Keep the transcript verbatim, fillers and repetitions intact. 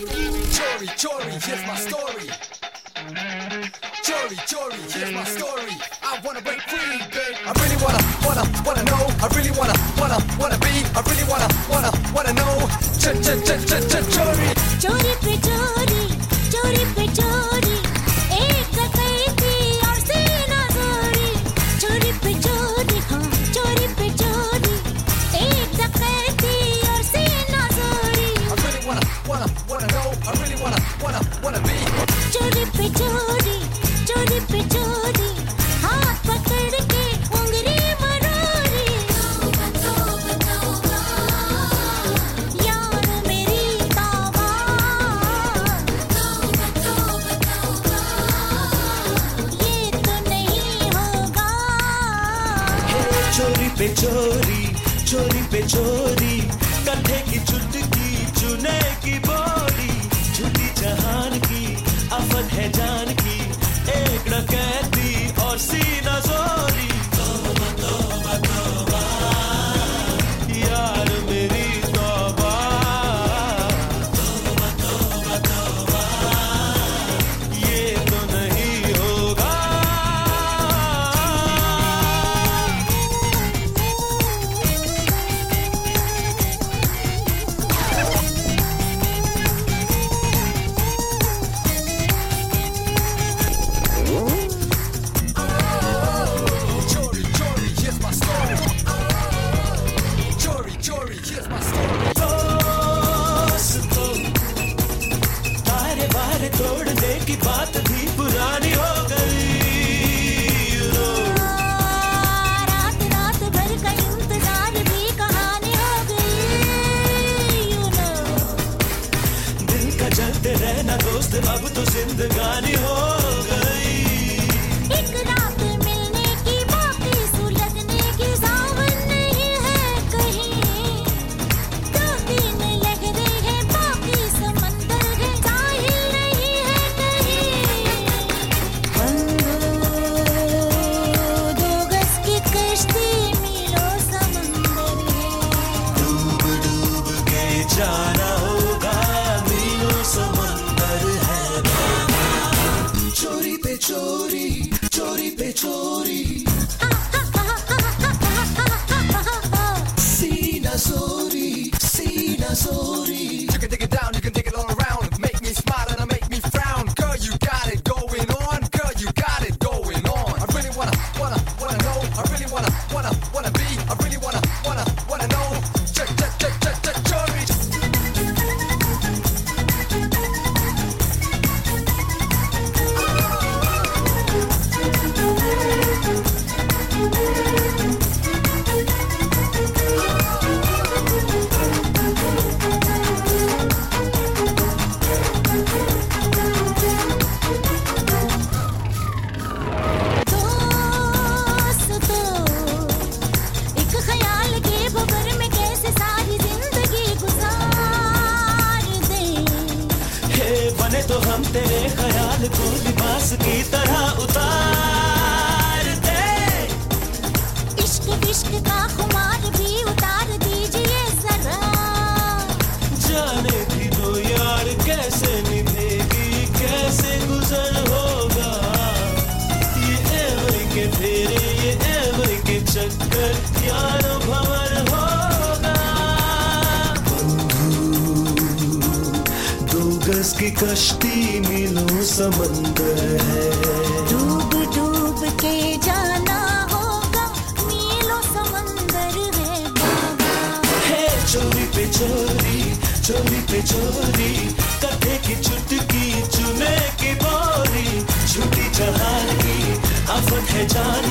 Chori, chori, here's my story. Chori, chori, here's my story. I wanna break free, babe. I really wanna, wanna, wanna know. I really wanna, wanna, wanna be. I really wanna, wanna, wanna know. Ch ch ch ch ch chori. Chori pe chori, chori pe chori. एक डकैती और सीना चोरी. चोरी पे चोरी, हाँ चोरी पे चोरी. एक डकैती और सीना चोरी. I really wanna, wanna, wanna know. I really wanna, wanna, wanna be. चोरी पे चोरी, चोरी पे चोरी. हाथ पकड़ के उंगली मरोरी. यार मेरी तौबा. ये तो नहीं होगा. चोरी पे चोरी, चोरी पे चोरी. कंधे की चुटकी, चुने की बोली. झूठी जहान की आफत है जान की. एक डकैती और सीना जोरी. तौबा तौबा तौबा, यार मेरी तौबा. तौबा तौबा तौबा, ये तो नहीं होगा. Chori, chori, here's my story. Chori, chori, here's my story. दोस्तों, तारे बारे तोड़ने की बात भी पुरानी हो गई. You know, रात रात भर का इंतजार भी कहानी हो गई. You know. दिल का जलते रहना दोस्त अब तो जिंदगानी हो गई. एक रात मिलने की बाकी सुलगने की सावन नहीं है कहीं. दो तीन लहरें हैं बाकी समंदर है. साहिल नहीं है कहीं. दो गज की कश्ती मीलों समंदर है. डूब डूब के जाना होगा. मीलों समंदर है. चोरी पे चोरी, चोरी पे चोरी. सीना सोरी, सीना सोरी. You can dig it down, you can dig it all around. Make me smile and make me frown. Girl, you got it going on. Girl, you got it going on. I really wanna, wanna, wanna know. I really wanna, wanna, wanna be. I really wanna, wanna, wanna know. Ch ch ch ch ch chori. दोस्तों, एक ख्याल के भंवर में कैसे सारी जिंदगी गुजार दें. हे बने तो हम तेरे ख्याल को लिबास की तरह उतार दे. इश्क विश्क का खुमार भी उतार दीजिए जरा. जाने भी दो यार कैसे निभेगी, कैसे गुजर होगा. ये एवं के फेरे, ये एवं के चक्कर, यार भंवर होगा. दो गज की कश्ती मीलों समंदर है. डूब डूब के जाना होगा. मीलों समंदर है बाबा. है चोरी पे चोरी, चोरी पे चोरी. कंधे की चुटकी, चुने की बोरी. झूठी जहान की आफत है जान